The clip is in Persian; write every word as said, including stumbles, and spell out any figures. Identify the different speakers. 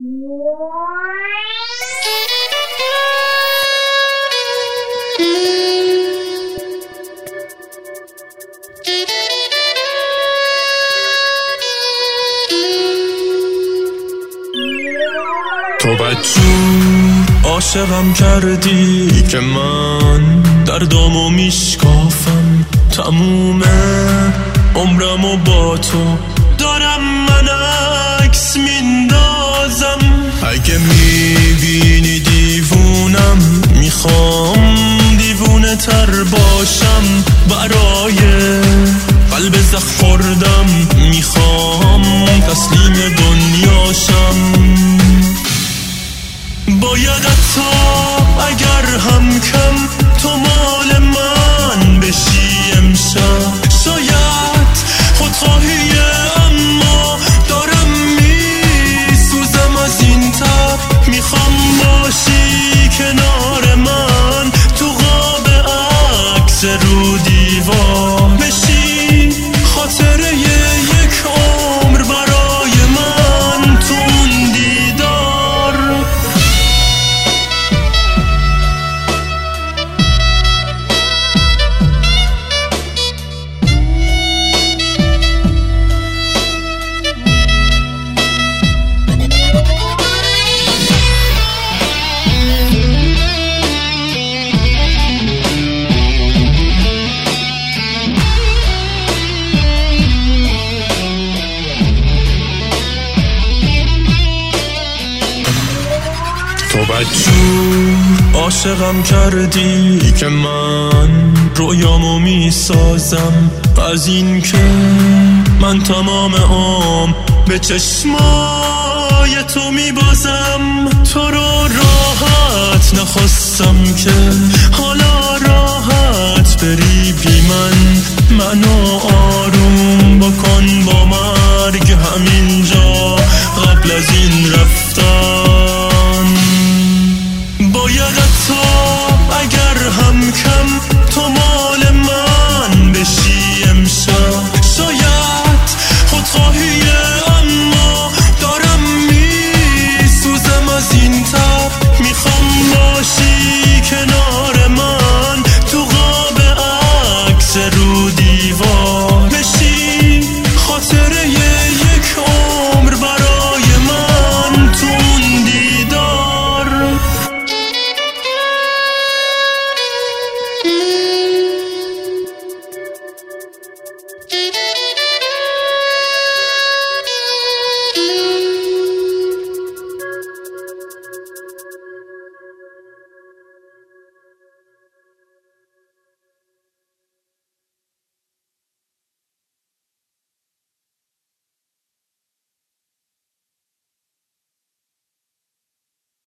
Speaker 1: تو بدجور عاشقم کردی که من دردامو میشکافم، تموم عمرمو با تو دارم من عکس میندازم. اگه میبینی دیوونم میخوام دیوونه تر باشم، برای قلب زخم خوردم میخوام تسلیم دنیاشم. باید تا اگر هم کم تو مال من بشی امشب، شاید خودخواهیه اما دارم میسوزم از این تب. میخوام باشی کنار من تو قاب عکس رو دیوار، بشی خاطره یک عمر برای من تو اون دیدار. تو بدجور عاشقم کردی که من رویامو میسازم، از این که من تمام عمر به چشمای تو میبازم. تو رو راحت نخواستم که حالا راحت بری بی من، منو آروم بکن با مرگ همینجا قبل از این رفتن. باید تا اگر هم کم